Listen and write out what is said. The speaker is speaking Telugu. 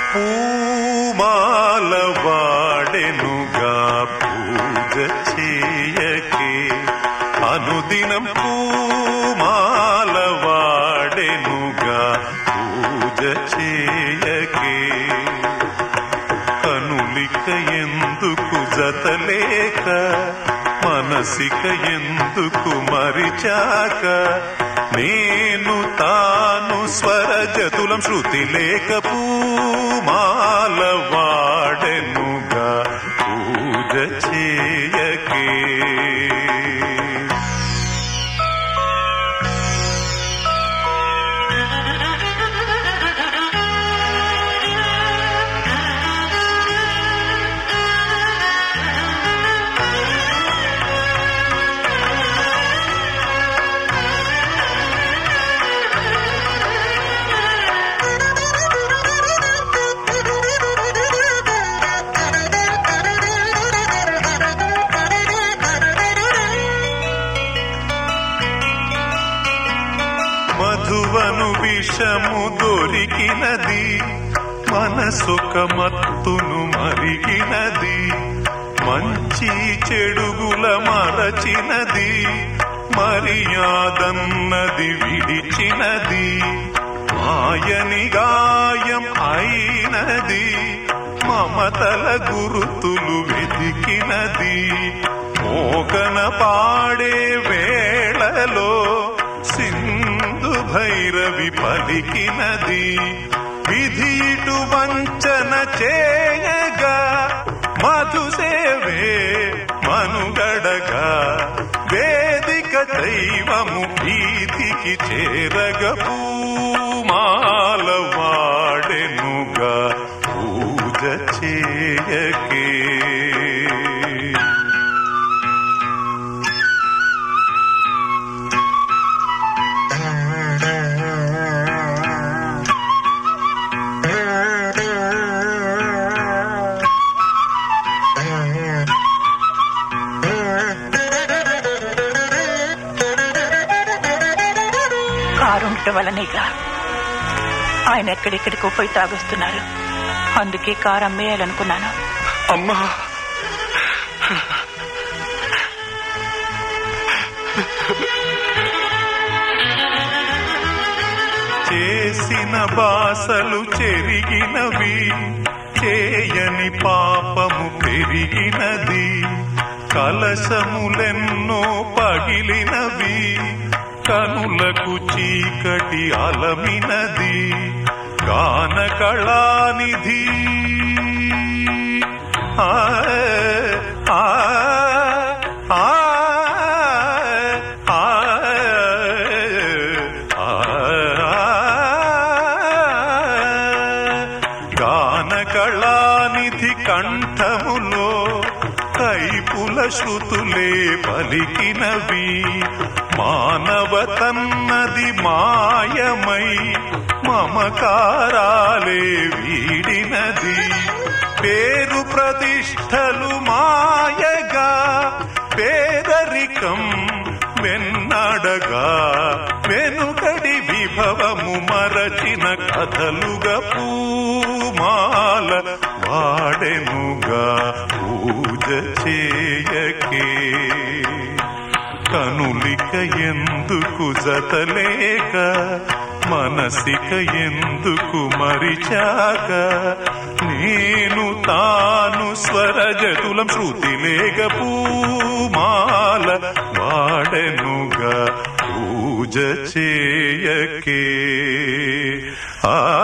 పూమాల వాడెనుగా పూజ చేయకే, అనుదినం పూమాల వాడెనుగా పూజ చేయకే. కనులిక ఎందుకు జతలేక, మనసిక ఎందుకు మరిచాక, నేను తాను స్వరజతులం శృతి లేక పూమాల వాడెనుగా పూజ చేయకే. మధువను విషము దొరికినది, మనసొక మత్తును మరిగినది, మంచి చెడుగుల మరచినది, మర్యాదన్నది విడిచినది, మాయని గాయం అయినది, మమతల గురుతులు వెతికినది, మోకన పాడే వేళలో సింధు భైరవి పలికినది, విధి ఇటు వంచన చేయగా మధుసేవే మనుగడగా, వేదిక దైవము భీతికి చేరగ పూమాల వాడెనుగా పూజ చేయకే. కారుండటం వల్లనేగా ఆయన ఎక్కడెక్కడికో పోయి తాగొస్తున్నారు. అందుకే కారు అమ్మేయాలనుకున్నాను. అమ్మా, చేసిన బాసలు చెరిగినవి, చేయని పాపము పెరిగినది, కలశములెన్నో పగిలినవి, కనులకు చీకటి అలమినది, గాన కళానిధి గాన కళానిధి కంఠములో కైపుల శృతులే పలికినవి, మానవతన్నది మాయమై మమకారాలే వీడినది, పేరు ప్రతిష్టలు మాయగా పేదరికం వెన్నడగా, వెనుకడి విభవము మరచిన కథలుగా పూమాల వాడెనుగా పూజ చేయకే. కనులిక ఎందుకు జతలేక, మనసిక ఎందుకు మరిచాక, నేను తాను స్వరజతులం శృతి లేక పూమాల వాడెనుగా పూజ చేయకే.